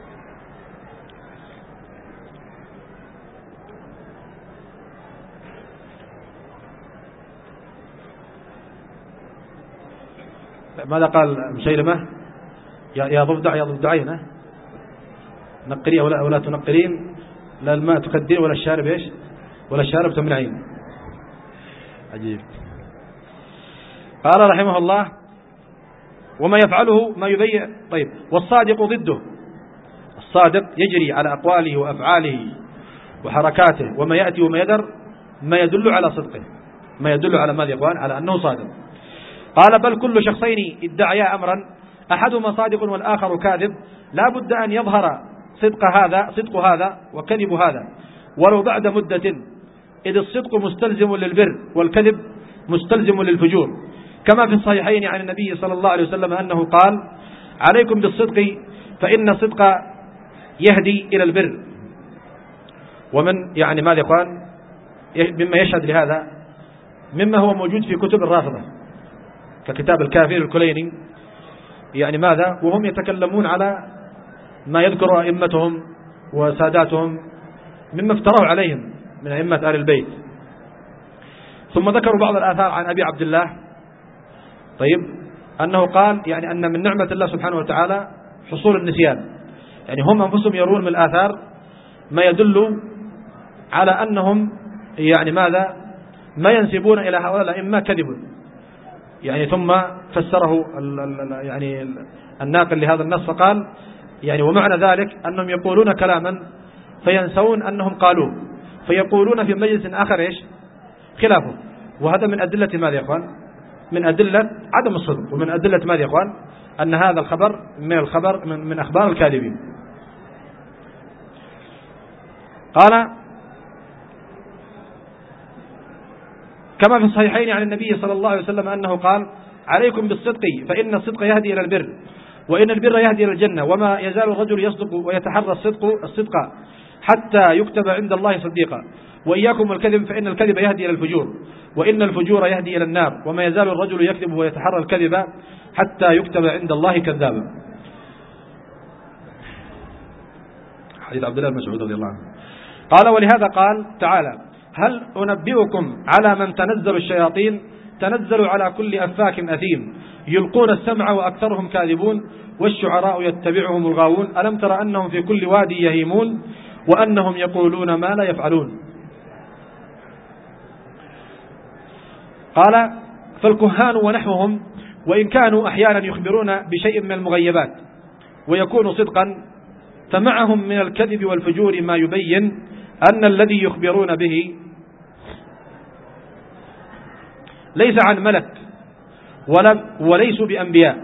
ماذا قال مسيلمة؟ يا ضفدع يا ضفدعين نقري ولا ولا تنقرين، لا الماء تقدين ولا الشارب ايش ولا الشارب تمنعين. عجيب. قال رحمه الله وما يفعله ما يبين. طيب والصادق ضده، الصادق يجري على أقواله وأفعاله وحركاته وما يأتي وما يدر ما يدل على صدقه، ما يدل على ماذا يا إخوان؟ على أنه صادق. قال بل كل شخصين ادعيا أمرا أحدهما صادق والآخر كاذب لا بد أن يظهر صدق هذا صدق هذا وكذب هذا ولو بعد مدة، إذ الصدق مستلزم للبر والكذب مستلزم للفجور، كما في الصحيحين عن النبي صلى الله عليه وسلم أنه قال عليكم بالصدق فإن الصدق يهدي إلى البر. ومن يعني ماذا يا إخوان مما يشهد لهذا مما هو موجود في كتب الرافضة ككتاب الكافر الكليني، يعني ماذا وهم يتكلمون على ما يذكر أئمتهم وساداتهم مما افتروا عليهم من أئمة آل البيت. ثم ذكروا بعض الآثار عن أبي عبد الله طيب أنه قال يعني أن من نعمة الله سبحانه وتعالى حصول النسيان، يعني هم أنفسهم يرون من الآثار ما يدل على أنهم يعني ماذا ما ينسبون إلى هؤلاء الأئمة كذب، يعني ثم فسره يعني الناقل لهذا النص فقال يعني ومعنى ذلك أنهم يقولون كلاما فينسون أنهم قالوه فيقولون في مجلس آخر إيش خلافه، وهذا من أدلة ماذا يا إخوان؟ من أدلة عدم الصدق، ومن أدلة ماذا يا إخوان؟ أن هذا الخبر من الخبر من, من أخبار الكاذبين. قال كما في الصحيحين عن النبي صلى الله عليه وسلم أنه قال عليكم بالصدق فإن الصدق يهدي إلى البر وإن البر يهدي إلى الجنة وما يزال الرجل يصدق ويتحرى الصدق الصدق حتى يكتب عند الله صديقا وإياكم الكذب فإن الكذب يهدي إلى الفجور وإن الفجور يهدي إلى النار وما يزال الرجل يكذب ويتحرى الكذب حتى يكتب عند الله كذابا. حديث عبد الله بن مسعود رضي الله عنه. قال ولهذا قال تعالى هل أنبئكم على من تنزل الشياطين تنزل على كل أفاك أثيم يلقون السمع وأكثرهم كاذبون والشعراء يتبعهم الغاوون ألم تر أنهم في كل وادي يهيمون وأنهم يقولون ما لا يفعلون. قال فالكهان ونحوهم وإن كانوا أحيانا يخبرون بشيء من المغيبات ويكون صدقا فمعهم من الكذب والفجور ما يبين أن الذي يخبرون به ليس عن ملك وليسوا بأنبياء.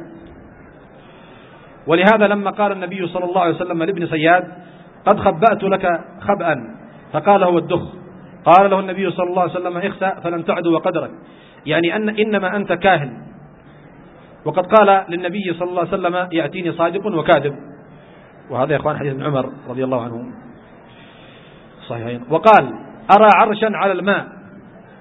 ولهذا لما قال النبي صلى الله عليه وسلم لابن صياد قد خبأت لك خبأ فقال هو الدخ قال له النبي صلى الله عليه وسلم اخسأ فلن تعدو وقدرك، يعني أن إنما أنت كاهن. وقد قال للنبي صلى الله عليه وسلم يأتيني صادق وكاذب، وهذا يا إخوان حديث ابن عمر رضي الله عنه صحيحين. وقال أرى عرشا على الماء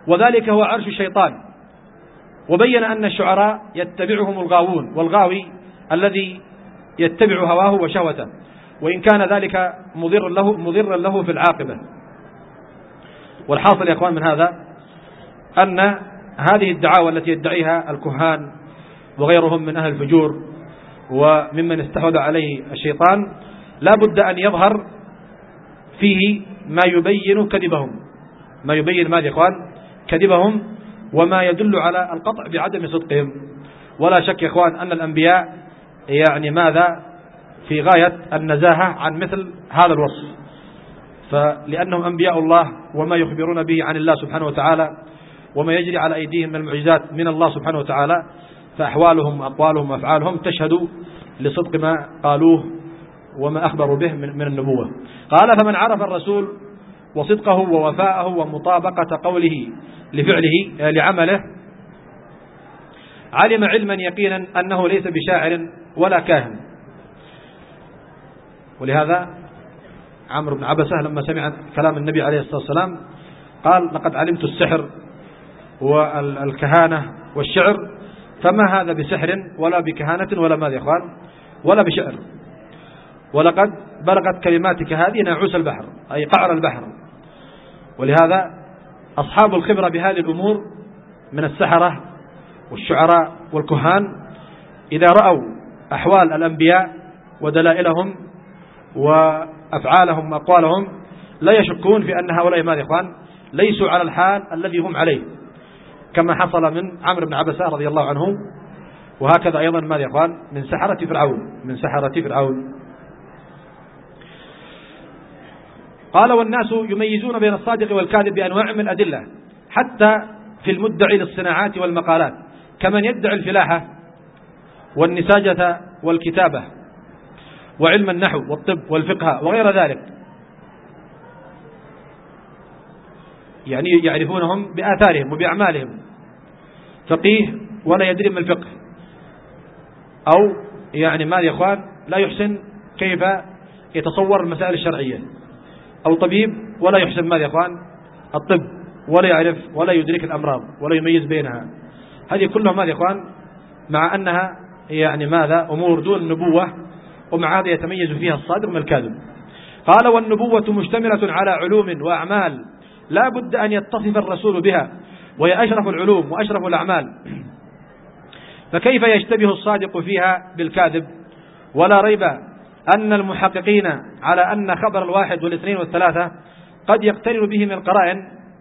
وذلك هو عرش الشيطان. وبين أن الشعراء يتبعهم الغاوون، والغاوي الذي يتبع هواه وشهوته، وإن كان ذلك مضر له مضرا له في العاقبة. والحاصل يا أخوان من هذا أن هذه الدعاوى التي يدعيها الكهان وغيرهم من أهل الفجور وممن استحوذ عليه الشيطان لا بد أن يظهر فيه ما يبين كذبهم، ما يبين ماذا يا إخوان؟ كذبهم، وما يدل على القطع بعدم صدقهم. ولا شك يا إخوان أن الأنبياء يعني ماذا في غاية النزاهة عن مثل هذا الوصف، فلأنهم أنبياء الله وما يخبرون به عن الله سبحانه وتعالى وما يجري على أيديهم من المعجزات من الله سبحانه وتعالى، فأحوالهم وأقوالهم وأفعالهم تشهد لصدق ما قالوه وما أخبروا به من النبوة. قال: فمن عرف الرسول وصدقه ووفاءه ومطابقة قوله لفعله لعمله علم علما يقينا أنه ليس بشاعر ولا كاهن. ولهذا عمرو بن عبسة لما سمع كلام النبي عليه الصلاة والسلام قال: لقد علمت السحر والكهانة والشعر، فما هذا بسحر ولا بكهانة ولا ماذا يا إخوان ولا بشعر، ولقد بلغت كلماتك هذه ناعوس البحر أي قعر البحر. ولهذا أصحاب الخبرة بهذه الأمور من السحرة والشعراء والكهان إذا رأوا أحوال الأنبياء ودلائلهم وأفعالهم وأقوالهم لا يشكون في أن هؤلاء ماذا يا إخوان ليسوا على الحال الذي هم عليه، كما حصل من عمرو بن عبسة رضي الله عنه، وهكذا أيضا ماذا يا إخوان من سحرة فرعون من سحرة فرعون. قال: والناس يميزون بين الصادق والكاذب بأنواع من الأدلة حتى في المدعي للصناعات والمقالات، كمن يدعي الفلاحة والنساجة والكتابة وعلم النحو والطب والفقه وغير ذلك، يعني يعرفونهم بآثارهم وبأعمالهم، فقيه ولا يدري من الفقه، أو يعني ماذا يا إخوان لا يحسن كيف يتصور المسائل الشرعية، أو طبيب ولا يحسن ماذا يا إخوان الطب، ولا يعرف ولا يدرك الأمراض ولا يميز بينها. هذه كلها ماذا يا إخوان مع أنها يعني ماذا أمور دون النبوة، ومع هذا يتميز فيها الصادق من الكاذب. قال: والنبوة مشتملة على علوم وأعمال لا بد أن يتصف الرسول بها، وهي أشرف العلوم وأشرف الأعمال، فكيف يشتبه الصادق فيها بالكاذب؟ ولا ريب أن المحققين على أن خبر الواحد والاثنين والثلاثة قد يقترن به من قرائن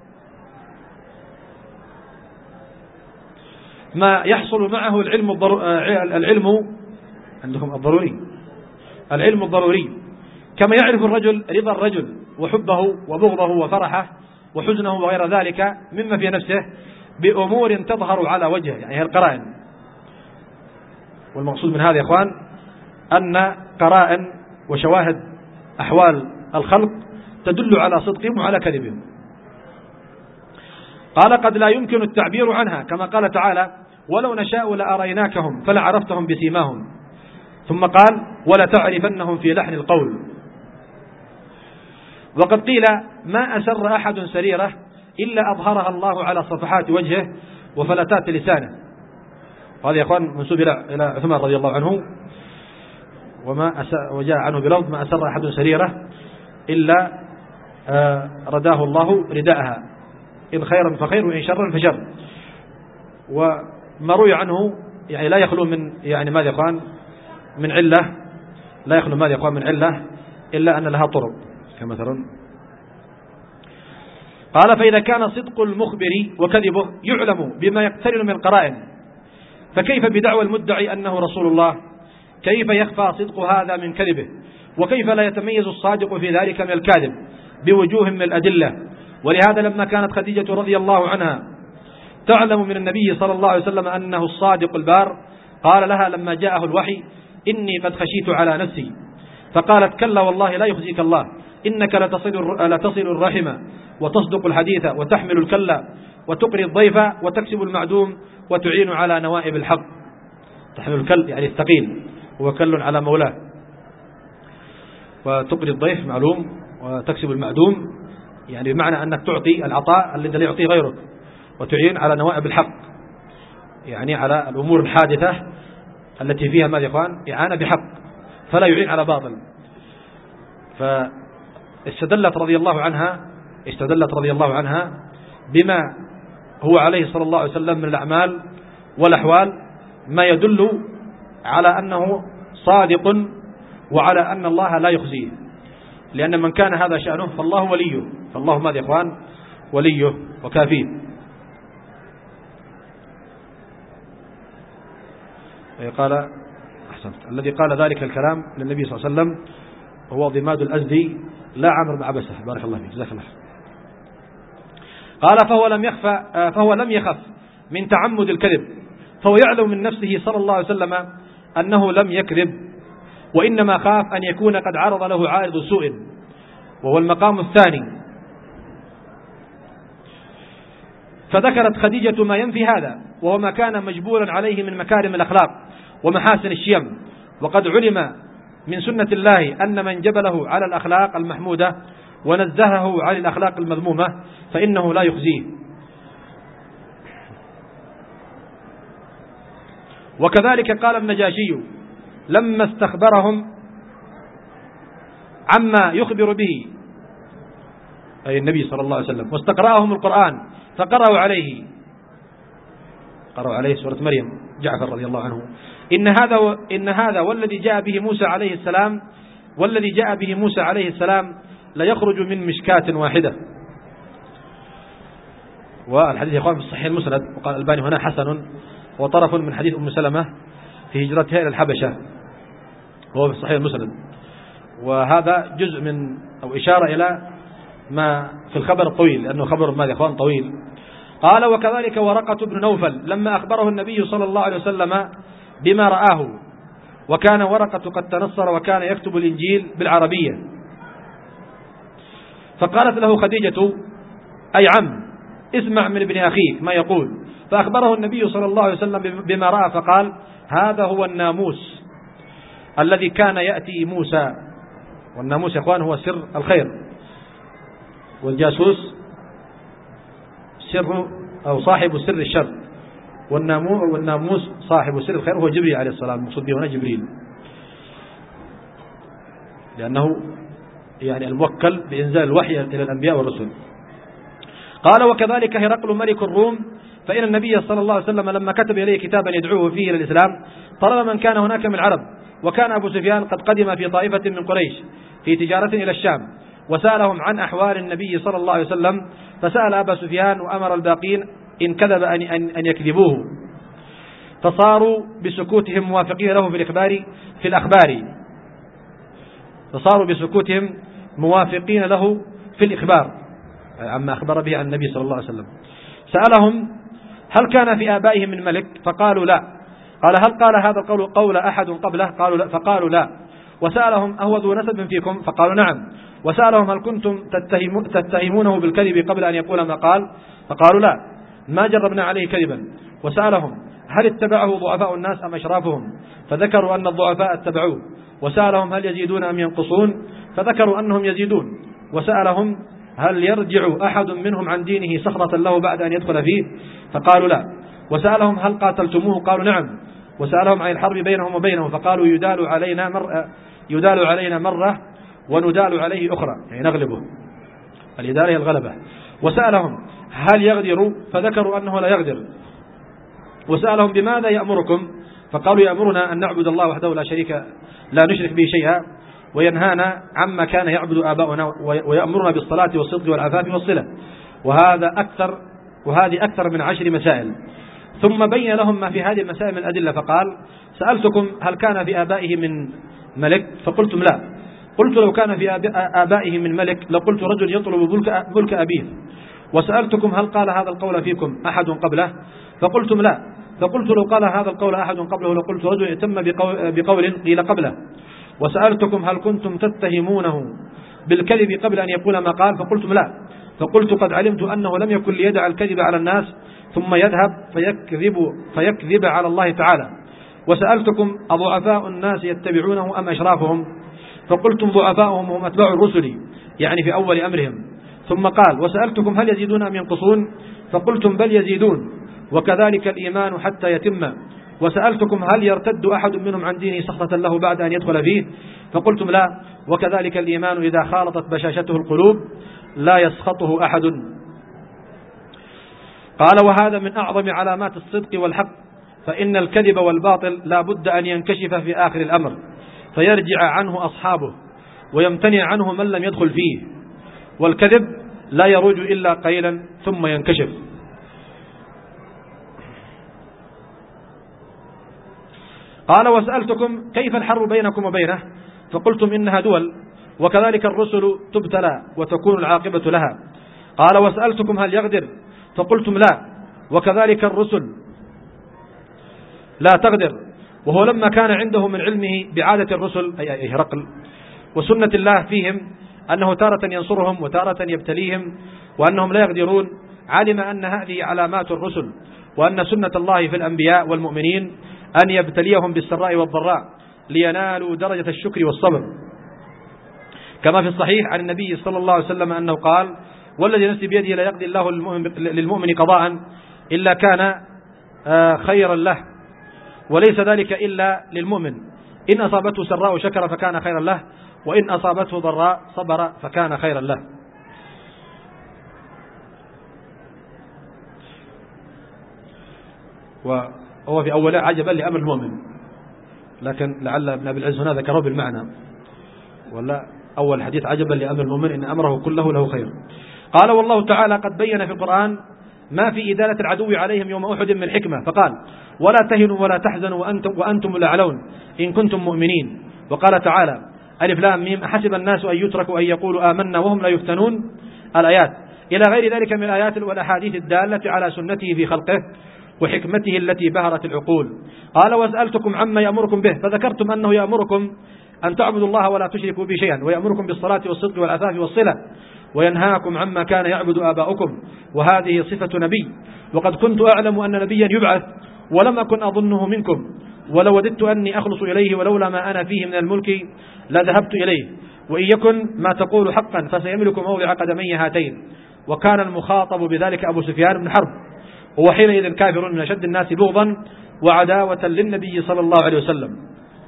ما يحصل معه العلم الضرو... العلم عندكم الضروري العلم الضروري، كما يعرف الرجل رضا الرجل وحبه وبغضه وفرحه وحزنه وغير ذلك مما في نفسه بأمور تظهر على وجهه، يعني هي القرائن. والمقصود من هذا يا إخوان أن قرائن وشواهد أحوال الخلق تدل على صدقهم وعلى كذبهم. قال: قد لا يمكن التعبير عنها، كما قال تعالى: ولو نشاء لأريناكهم فلعرفتهم بسيماهم، ثم قال: ولتعرفنهم في لحن القول. وقد قيل: ما أسر أحد سريرة إلا أظهرها الله على صفحات وجهه وفلتات لسانه. وهذا يا أخوان منسوب إلى عثمان رضي الله عنه، وما وجاء عنه بلفظ: ما أسر أحد سريرة إلا رداه الله رداءها، إن خيرا فخير وإن شرا فشر. وما روي عنه يعني لا يخلو من يعني ماذا يا أخوان من علة، لا يخلو ماذا يا أخوان من علة إلا أن لها طرق، كمثلا قال: فإذا كان صدق المخبر وكذبه يعلم بما يقترن من قرائن، فكيف بدعوى المدعي أنه رسول الله؟ كيف يخفى صدق هذا من كذبه؟ وكيف لا يتميز الصادق في ذلك من الكاذب بوجوه من الأدلة؟ ولهذا لما كانت خديجة رضي الله عنها تعلم من النبي صلى الله عليه وسلم أنه الصادق البار، قال لها لما جاءه الوحي: إني قد خشيت على نفسي، فقالت: كلا والله لا يخزيك الله، إنك لتصل لتصل الرحم وتصدق الحديث وتحمل الكلا وتقري الضيف وتكسب المعدوم وتعين على نوائب الحق. تحمل الكل يعني الثقيل، هو كل على مولاه، وتقري الضيف معلوم، وتكسب المعدوم يعني بمعنى أنك تعطي العطاء الذي لا يعطيه غيرك، وتعين على نوائب الحق، يعني على الأمور الحادثة التي فيها ماذا يا إخوان إعانة بحق، فلا يعين على باطل. فاستدلت رضي الله عنها استدلت رضي الله عنها بما هو عليه صلى الله عليه وسلم من الأعمال والأحوال، ما يدل على أنه صادق وعلى أن الله لا يخزيه، لأن من كان هذا شأنه فالله وليه، فالله ماذا يا إخوان وليه وكافيه. قال أحسنت الذي قال ذلك الكلام للنبي صلى الله عليه وسلم هو ضماد الأزدي لا عمرو بن عبسة، بارك الله فيك جزاك الله. قال فهو لم يخف فهو لم يخف من تعمد الكذب، فهو يعلم من نفسه صلى الله عليه وسلم أنه لم يكذب، وإنما خاف أن يكون قد عرض له عارض سوء، وهو المقام الثاني. فذكرت خديجة ما ينفي هذا، وهو ما كان مجبورا عليه من مكارم الأخلاق ومحاسن الشيم، وقد علم من سنة الله أن من جبله على الأخلاق المحمودة ونزهه عن الأخلاق المذمومة فإنه لا يخزيه. وكذلك قال النجاشي لما استخبرهم عما يخبر به أي النبي صلى الله عليه وسلم، واستقرأهم القرآن فقرأوا عليه قرأوا عليه سورة مريم جعفر رضي الله عنه إن هذا و... إن هذا والذي جاء به موسى عليه السلام والذي جاء به موسى عليه السلام لا يخرج من مشكاة واحدة. والحديث يا اخوان في الصحيح المسند، وقال الألباني هنا حسن، وطرف من حديث أم سلمة في هجرتها إلى الحبشة، وهو في الصحيح المسند، وهذا جزء من أو إشارة إلى ما في الخبر الطويل، لأنه خبر ماذا يا اخوان طويل. قال وكذلك ورقة بن نوفل لما أخبره النبي صلى الله عليه وسلم بما رآه، وكان ورقة قد تنصر وكان يكتب الإنجيل بالعربية، فقالت له خديجة أي عم اسمع من ابن أخيك ما يقول، فأخبره النبي صلى الله عليه وسلم بما رأى، فقال هذا هو الناموس الذي كان يأتي موسى. والناموس يا أخوان هو سر الخير، والجاسوس سر أو صاحب سر الشر، والناموس صاحب سر الخير هو جبريل عليه السلام، المقصود به هنا جبريل، لأنه يعني الموكل بإنزال الوحي إلى الأنبياء والرسل. قال وكذلك هرقل ملك الروم، فإن النبي صلى الله عليه وسلم لما كتب إليه كتابا يدعوه فيه إلى الإسلام طلب من كان هناك من العرب، وكان أبو سفيان قد قدم في طائفة من قريش في تجارة إلى الشام، وسألهم عن أحوال النبي صلى الله عليه وسلم، فسأل أبا سفيان وأمر الباقين إن كذب أن, أن, أن يكذبوه، فصاروا بسكوتهم موافقين له في الإخبار في الأخبار فصاروا بسكوتهم موافقين له في الإخبار عما أخبر به عن النبي صلى الله عليه وسلم. سألهم هل كان في آبائهم من ملك؟ فقالوا لا. قال هل قال هذا القول قول أحد قبله؟ قالوا لا. فقالوا لا. وسألهم أهو ذو نسب فيكم؟ فقالوا نعم. وسألهم هل كنتم تتهمونه بالكذب قبل أن يقول ما قال؟ فقالوا لا ما جربنا عليه كذبا. وسألهم هل اتبعه ضعفاء الناس أم أشرافهم؟ فذكروا أن الضعفاء اتبعوه. وسألهم هل يزيدون أم ينقصون؟ فذكروا أنهم يزيدون. وسألهم هل يرجع أحد منهم عن دينه صخرة له بعد أن يدخل فيه؟ فقالوا لا. وسألهم هل قاتلتموه؟ قالوا نعم. وسألهم عن الحرب بينهم وبينهم، فقالوا يدال علينا مرة يدال علينا مرة وندال عليه أخرى، يعني نغلبه، الإدالة هي الغلبة. وسألهم هل يغدر؟ فذكروا أنه لا يغدر. وسألهم بماذا يأمركم؟ فقالوا يأمرنا أن نعبد الله وحده لا شريك لا نشرك به شيئا، وينهانا عما كان يعبد آباؤنا، ويأمرنا بالصلاة والصدق والعفاف والصلة. وهذا أكثر وهذه أكثر من عشر مسائل. ثم بين لهم ما في هذه المسائل من الأدلة، فقال سألتكم هل كان في آبائه من ملك؟ فقلتم لا. قلت لو كان في آبائه من ملك لقلت رجل يطلب ملك أبيه. وسألتكم هل قال هذا القول فيكم أحد قبله؟ فقلتم لا. فقلت لو قال هذا القول أحد قبله لقلت رجل اتم بقول قيل قبله. وسألتكم هل كنتم تتهمونه بالكذب قبل أن يقول ما قال؟ فقلتم لا. فقلت قد علمت أنه لم يكن ليدع الكذب على الناس ثم يذهب فيكذب, فيكذب على الله تعالى. وسألتكم أضعفاء الناس يتبعونه أم أشرافهم؟ فقلتم ضعفاؤهم هم أتباع الرسل، يعني في أول أمرهم. ثم قال وسألتكم هل يزيدون أم ينقصون فقلتم بل يزيدون وكذلك الإيمان حتى يتم وسألتكم هل يرتد أحد منهم عن دينه سخطة له بعد أن يدخل فيه فقلتم لا وكذلك الإيمان إذا خالطت بشاشته القلوب لا يسخطه أحد. قال وهذا من أعظم علامات الصدق والحق فإن الكذب والباطل لا بد أن ينكشف في آخر الأمر فيرجع عنه أصحابه ويمتنع عنه من لم يدخل فيه والكذب لا يروج إلا قليلا ثم ينكشف. قال وسألتكم كيف الحرب بينكم وبينه فقلتم إنها دول وكذلك الرسل تبتلى وتكون العاقبة لها. قال وسألتكم هل يغدر فقلتم لا وكذلك الرسل لا تغدر وهو لما كان عنده من علمه بعادة الرسل أي هرقل وسنة الله فيهم أنه تارة ينصرهم وتارة يبتليهم وأنهم لا يغدرون علم أن هذه علامات الرسل وأن سنة الله في الأنبياء والمؤمنين أن يبتليهم بالسراء والضراء لينالوا درجة الشكر والصبر كما في الصحيح عن النبي صلى الله عليه وسلم أنه قال والذي نفسي بيده لا يقضي الله للمؤمن قضاء إلا كان خيرا له وليس ذلك إلا للمؤمن إن أصابته سراء شكر فكان خيرا له وإن أصابته ضراء صبر فكان خيرا له. وهو في أوله عجبا لأمر المؤمن لكن لعل ابن أبي العز هنا ذكره بالمعنى ولا أول حديث عجبا لأمر المؤمن إن أمره كله له خير. قال والله تعالى قد بين في القرآن ما في إدالة العدو عليهم يوم أحد من حكمة فقال ولا تهنوا ولا تحزنوا وأنتم, وأنتم الأعلون إن كنتم مؤمنين. وقال تعالى ألف لام ميم أحسب الناس أن يتركوا أن يقولوا آمنا وهم لا يفتنون الآيات إلى غير ذلك من الآيات والأحاديث الدالة على سنته في خلقه وحكمته التي بهرت العقول. قال وسألتكم عما يأمركم به فذكرتم أنه يأمركم أن تعبدوا الله ولا تشركوا به شيئا ويأمركم بالصلاة والصدق والعفاف والصلة وينهاكم عما كان يعبد آباؤكم وهذه صفة نبي وقد كنت أعلم أن نبيا يبعث ولم أكن أظنه منكم ولو وددت أني أخلص إليه ولولا ما أنا فيه من الملك لذهبت إليه وإن يكن ما تقول حقا فسيملك موضع قدمي هاتين. وكان المخاطب بذلك أبو سفيان بن حرب وهو حينئذ كافر من أشد الناس بغضا وعداوة للنبي صلى الله عليه وسلم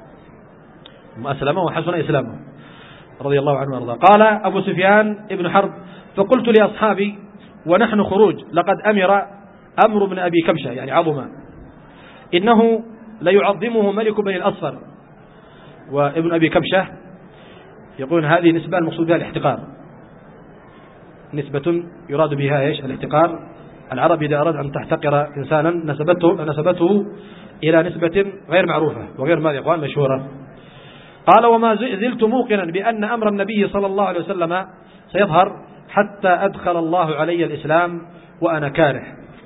أسلمه وحسن إسلامه رضي الله عنه وارضاه. قال أبو سفيان ابن حرب فقلت لأصحابي ونحن خروج لقد أمر أمر بن أبي كبشة يعني عظما إنه ليعظمه ملك بني الأصفر. وابن أبي كبشة يقول هذه نسبة المقصود بها الاحتقار نسبة يراد بها إيش الاحتقار. العرب إذا أراد أن تحتقر إنسانا نسبته, نسبته إلى نسبة غير معروفة وغير ماذا يقال مشهورة. قال وما زلت موقنا بأن أمر النبي صلى الله عليه وسلم سيظهر حتى أدخل الله علي الإسلام وأنا كاره.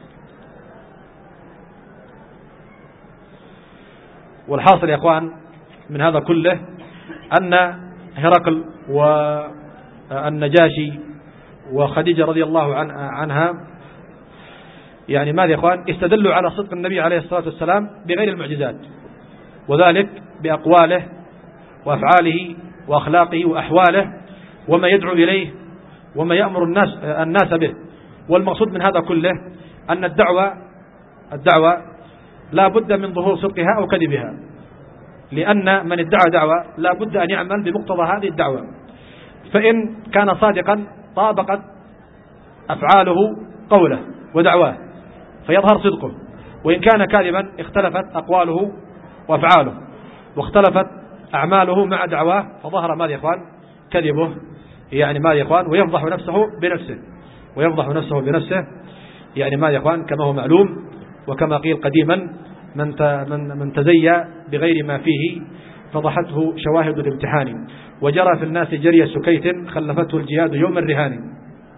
والحاصل يا أخوان من هذا كله أن هرقل والنجاشي وخديجة رضي الله عنها يعني ماذا يا أخوان استدلوا على صدق النبي عليه الصلاة والسلام بغير المعجزات وذلك بأقواله وأفعاله وأخلاقه وأحواله وما يدعو إليه وما يأمر الناس, الناس به. والمقصود من هذا كله أن الدعوة الدعوة لا بد من ظهور صدقها أو كذبها لأن من ادعى دعوة لا بد أن يعمل بمقتضى هذه الدعوة فإن كان صادقا طابقت أفعاله قوله ودعواه فيظهر صدقه وإن كان كاذبا اختلفت أقواله وأفعاله واختلفت أعماله مع دعواه فظهر ماذا يا إخوان كذبه يعني ماذا يا إخوان ويفضح نفسه بنفسه ويفضح نفسه بنفسه يعني ماذا يا إخوان كما هو معلوم وكما قيل قديما من من من تزيى بغير ما فيه فضحته شواهد الامتحان وجرى في الناس جري سكيت خلفته الجياد يوم الرهان.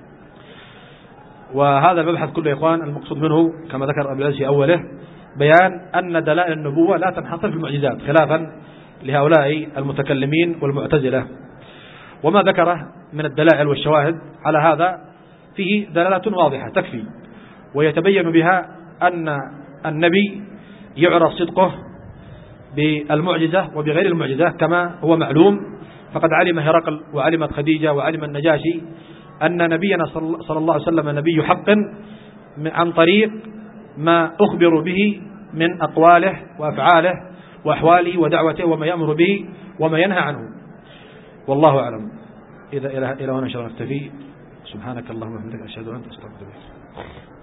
وهذا المبحث كله يا إخوان المقصود منه كما ذكر أبو العز في أوله بيان أن دلائل النبوة لا تنحصر في المعجزات خلافا لهؤلاء المتكلمين والمعتزلة. وما ذكره من الدلائل والشواهد على هذا فيه دلالة واضحة تكفي ويتبين بها أن النبي يعرف صدقه بالمعجزة وبغير المعجزة كما هو معلوم. فقد علم هرقل وعلمت خديجة وعلم النجاشي أن نبينا صلى الله عليه وسلم نبي حق عن طريق ما أخبر به من أقواله وأفعاله وأحواله ودعوته وما يأمر به وما ينهى عنه. والله أعلم. إذا إلى هنا إن شاء الله نكتفي. سبحانك اللهم وبحمدك أشهد أن لا إله إلا أنت أستغفرك.